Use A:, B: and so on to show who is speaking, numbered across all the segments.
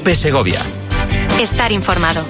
A: COPE Segovia.
B: Estar informado.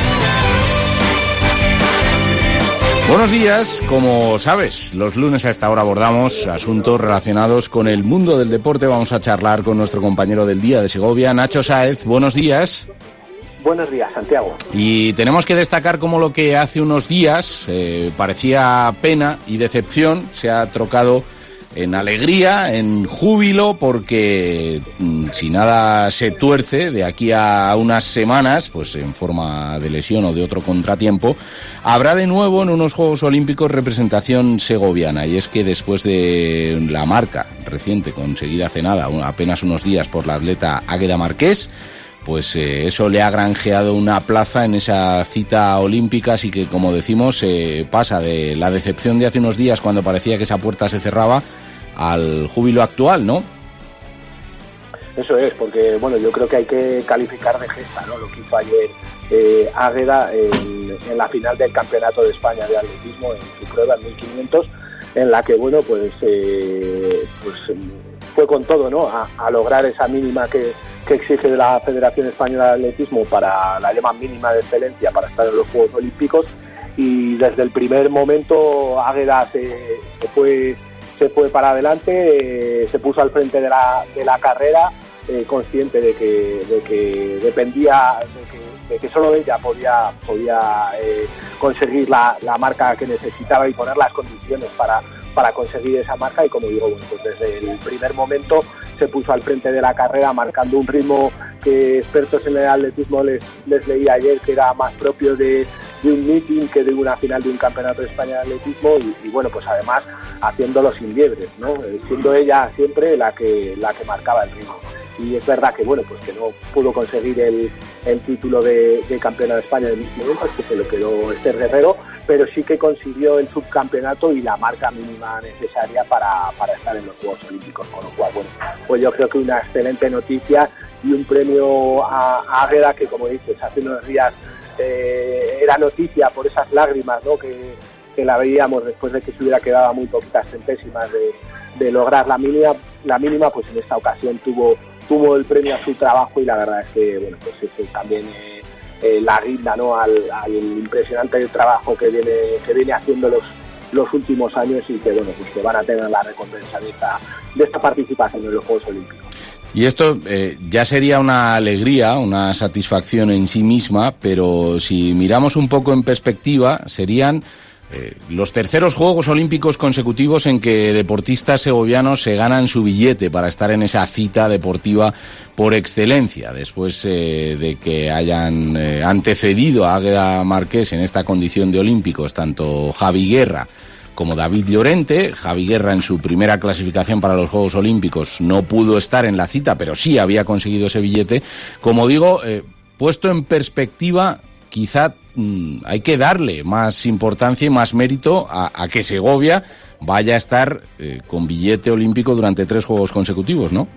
C: Buenos días. Como sabes, los lunes a esta hora abordamos asuntos relacionados con el mundo del deporte. Vamos a charlar con nuestro compañero del Día de Segovia, Nacho Sáez. Buenos días.
D: Buenos días, Santiago.
C: Y tenemos que destacar cómo lo que hace unos días parecía pena y decepción se ha trocado en alegría, en júbilo, porque si nada se tuerce de aquí a unas semanas, pues en forma de lesión o de otro contratiempo, habrá de nuevo en unos Juegos Olímpicos representación segoviana. Y es que después de la marca reciente conseguida hace nada, apenas unos días, por la atleta Águeda Marqués, pues eso le ha granjeado una plaza en esa cita olímpica, así que, como decimos, pasa de la decepción de hace unos días cuando parecía que esa puerta se cerraba al júbilo actual, ¿no?
D: Eso es, porque bueno, yo creo que hay que calificar de gesta, ¿no?, lo que hizo ayer Águeda en la final del Campeonato de España de Atletismo, en su prueba en 1500, en la que, bueno, pues fue con todo, ¿no?, a lograr esa mínima que exige de la Federación Española de Atletismo, para la llama mínima de excelencia para estar en los Juegos Olímpicos. Y desde el primer momento Águeda se fue para adelante, se puso al frente de la carrera, consciente de que dependía de que solo ella podía conseguir la marca que necesitaba y poner las condiciones para conseguir esa marca. Y como digo, bueno, pues desde el primer momento se puso al frente de la carrera, marcando un ritmo que expertos en el atletismo les leía ayer que era más propio de un meeting que de una final de un Campeonato de España de Atletismo. Y bueno, pues además haciéndolo sin liebres, ¿no?, siendo ella siempre la que marcaba el ritmo. Y es verdad que, bueno, pues que no pudo conseguir el título de campeona de España en 1500, que se lo quedó Esther Guerrero, pero sí que consiguió el subcampeonato y la marca mínima necesaria para estar en los Juegos Olímpicos, con lo cual, bueno, pues yo creo que una excelente noticia y un premio a Águeda, que, como dices, hace unos días era noticia por esas lágrimas, ¿no?, que la veíamos después de que se hubiera quedado a muy poquitas centésimas de lograr la mínima, pues en esta ocasión tuvo el premio a su trabajo. Y la verdad es que, bueno, pues eso también la guinda, ¿no?, al impresionante trabajo que viene haciendo los últimos años, y que, bueno, pues que van a tener la recompensa de esta participación en los Juegos Olímpicos.
C: Y esto ya sería una alegría, una satisfacción en sí misma, pero si miramos un poco en perspectiva, serían los terceros Juegos Olímpicos consecutivos en que deportistas segovianos se ganan su billete para estar en esa cita deportiva por excelencia, después de que hayan antecedido a Águeda Marqués en esta condición de olímpicos tanto Javi Guerra como David Llorente. Javi Guerra, en su primera clasificación para los Juegos Olímpicos, no pudo estar en la cita, pero sí había conseguido ese billete. Como digo, puesto en perspectiva, quizá hay que darle más importancia y más mérito a que Segovia vaya a estar con billete olímpico durante 3 Juegos consecutivos, ¿no?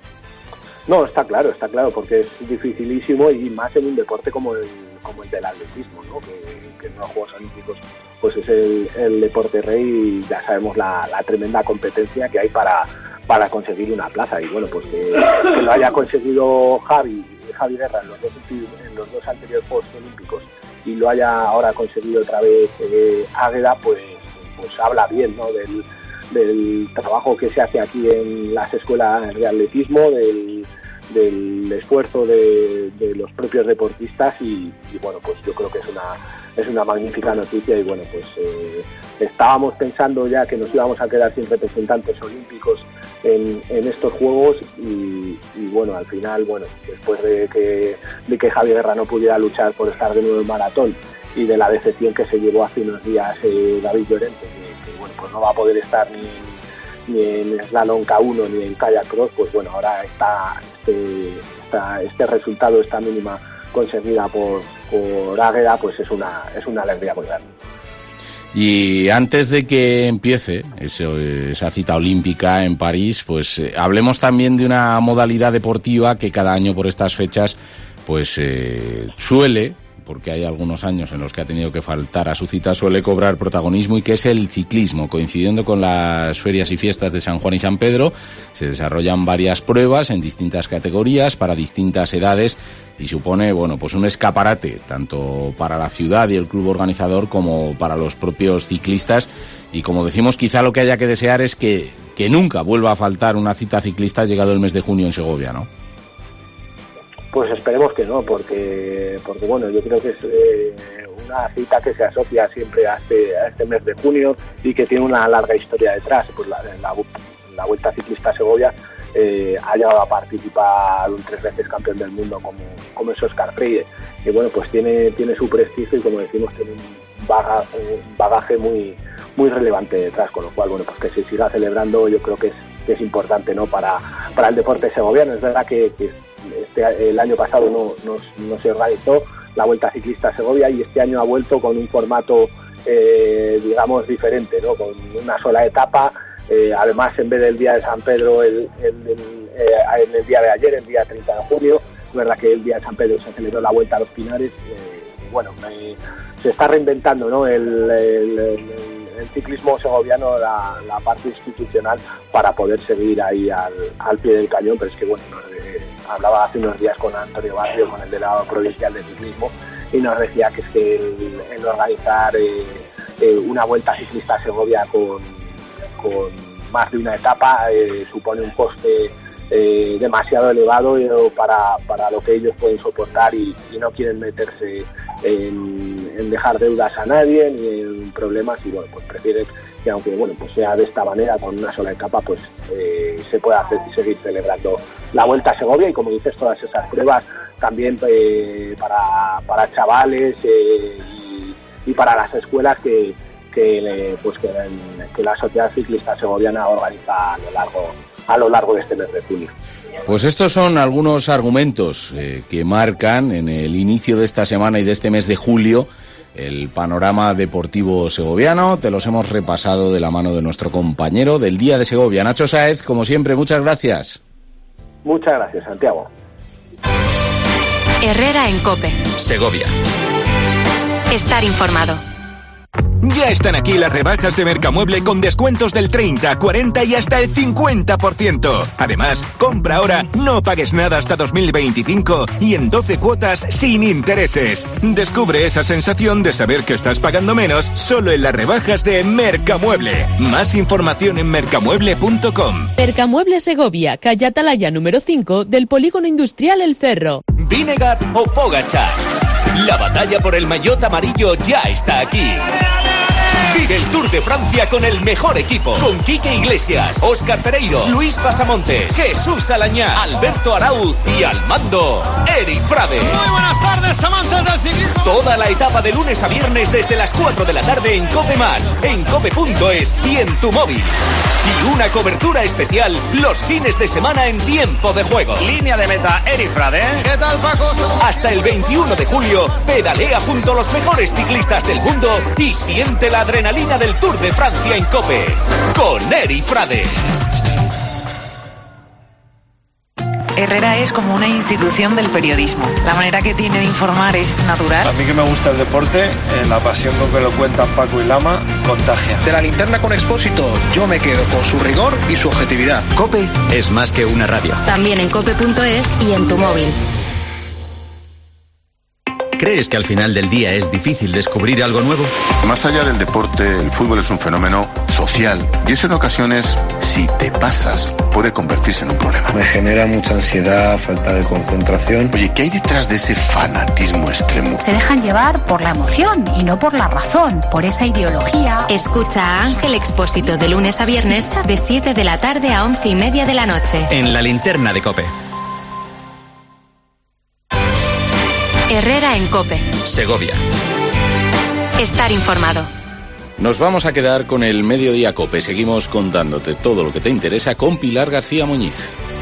D: No, está claro, porque es dificilísimo, y más en un deporte como el del atletismo, ¿no?, que en los Juegos Olímpicos pues es el deporte rey, y ya sabemos la tremenda competencia que hay para conseguir una plaza. Y bueno, pues que lo haya conseguido Javi Guerra en los dos anteriores Juegos Olímpicos, y lo haya ahora conseguido otra vez Águeda, pues habla bien, ¿no?, del trabajo que se hace aquí en las escuelas de atletismo, del esfuerzo de los propios deportistas, y bueno, pues yo creo que es una magnífica noticia. Y bueno, pues estábamos pensando ya que nos íbamos a quedar sin representantes olímpicos en estos Juegos, y bueno, al final, bueno, después de que Javi Guerra no pudiera luchar por estar de nuevo en maratón, y de la decepción que se llevó hace unos días David Llorente, que bueno, pues no va a poder estar ni en slalom K1 ni en kayak cross, pues bueno, ahora está este resultado, esta mínima conseguida por Águeda, pues es una alegría muy grande.
C: Y antes de que empiece esa cita olímpica en París, pues hablemos también de una modalidad deportiva que cada año por estas fechas pues suele, porque hay algunos años en los que ha tenido que faltar a su cita, suele cobrar protagonismo, y que es el ciclismo. Coincidiendo con las ferias y fiestas de San Juan y San Pedro, se desarrollan varias pruebas en distintas categorías para distintas edades y supone, bueno, pues un escaparate tanto para la ciudad y el club organizador como para los propios ciclistas. Y como decimos, quizá lo que haya que desear es que nunca vuelva a faltar una cita ciclista llegado el mes de junio en Segovia, ¿no?
D: Pues esperemos que no, porque bueno, yo creo que es una cita que se asocia siempre a este mes de junio y que tiene una larga historia detrás. Pues la Vuelta Ciclista Segovia ha llegado a participar un 3 veces campeón del mundo como es Óscar Freire, y bueno, pues tiene su prestigio y, como decimos, tiene un bagaje muy relevante detrás, con lo cual, bueno, pues que se siga celebrando, yo creo que es importante, ¿no?, para el deporte segoviano. Es verdad que el año pasado no se organizó la Vuelta Ciclista Segovia, y este año ha vuelto con un formato digamos diferente, ¿no?, con una sola etapa. Además, en vez del día de San Pedro, en el día de ayer, el día 30 de junio, es verdad que el día de San Pedro se celebró la Vuelta a los Pinares. Se está reinventando, ¿no?, el ciclismo segoviano, la parte institucional, para poder seguir ahí al pie del cañón. Pero es que, bueno, hablaba hace unos días con Antonio Barrio, con el delegado provincial de ciclismo, y nos decía que es que el organizar una Vuelta Ciclista a Segovia con más de una etapa supone un coste demasiado elevado para lo que ellos pueden soportar, y no quieren meterse en dejar deudas a nadie ni en problemas, y bueno, pues prefieren que, aunque bueno, pues sea de esta manera, con una sola etapa, pues se pueda seguir celebrando la Vuelta a Segovia. Y, como dices, todas esas pruebas también para chavales y para las escuelas que la Sociedad Ciclista Segoviana organiza a lo largo de este mes de junio.
C: Pues estos son algunos argumentos que marcan en el inicio de esta semana y de este mes de julio el panorama deportivo segoviano. Te los hemos repasado de la mano de nuestro compañero del Día de Segovia, Nacho Sáez. Como siempre, muchas gracias.
D: Muchas gracias, Santiago.
B: Herrera en COPE.
A: Segovia.
B: Estar informado.
A: Ya están aquí las rebajas de Mercamueble con descuentos del 30, 40 y hasta el 50%. Además, compra ahora, no pagues nada hasta 2025 y en 12 cuotas sin intereses. Descubre esa sensación de saber que estás pagando menos solo en las rebajas de Mercamueble. Más información en mercamueble.com.
E: Mercamueble Segovia, calle Atalaya número 5 del Polígono Industrial El Cerro.
A: Vinegar o Pogačar. La batalla por el maillot amarillo ya está aquí. Vive el Tour de Francia con el mejor equipo. Con Quique Iglesias, Óscar Pereiro, Luis Pasamontes, Jesús Alañá, Alberto Arauz y al mando, Eri Frade.
F: Muy buenas tardes, amantes del ciclismo.
A: Toda la etapa de lunes a viernes desde las 4 de la tarde en COPE+, en cope.es y en tu móvil. Y una cobertura especial los fines de semana en tiempo de juego.
F: Línea de meta, Eri Frade. ¿Qué tal, Paco?
A: Hasta el 21 de julio, pedalea junto a los mejores ciclistas del mundo y siente la adrenalina del Tour de Francia en COPE. Con Eri Frade.
G: Herrera es como una institución del periodismo. La manera que tiene de informar es natural.
H: A mí, que me gusta el deporte, la pasión con que lo cuentan Paco y Lama contagia.
I: De la linterna con Expósito, yo me quedo con su rigor y su objetividad.
A: COPE es más que una radio.
B: También en cope.es y en tu móvil.
A: ¿Crees que al final del día es difícil descubrir algo nuevo?
J: Más allá del deporte, el fútbol es un fenómeno social, y eso en ocasiones, si te pasas, puede convertirse en un problema.
H: Me genera mucha ansiedad, falta de concentración.
J: Oye, ¿qué hay detrás de ese fanatismo extremo?
K: Se dejan llevar por la emoción y no por la razón, por esa ideología.
B: Escucha a Ángel Expósito de lunes a viernes de 7 de la tarde a 11:30 de la noche.
A: En la linterna de COPE.
B: Herrera en COPE.
A: Segovia.
B: Estar informado.
C: Nos vamos a quedar con el Mediodía COPE. Seguimos contándote todo lo que te interesa con Pilar García Muñiz.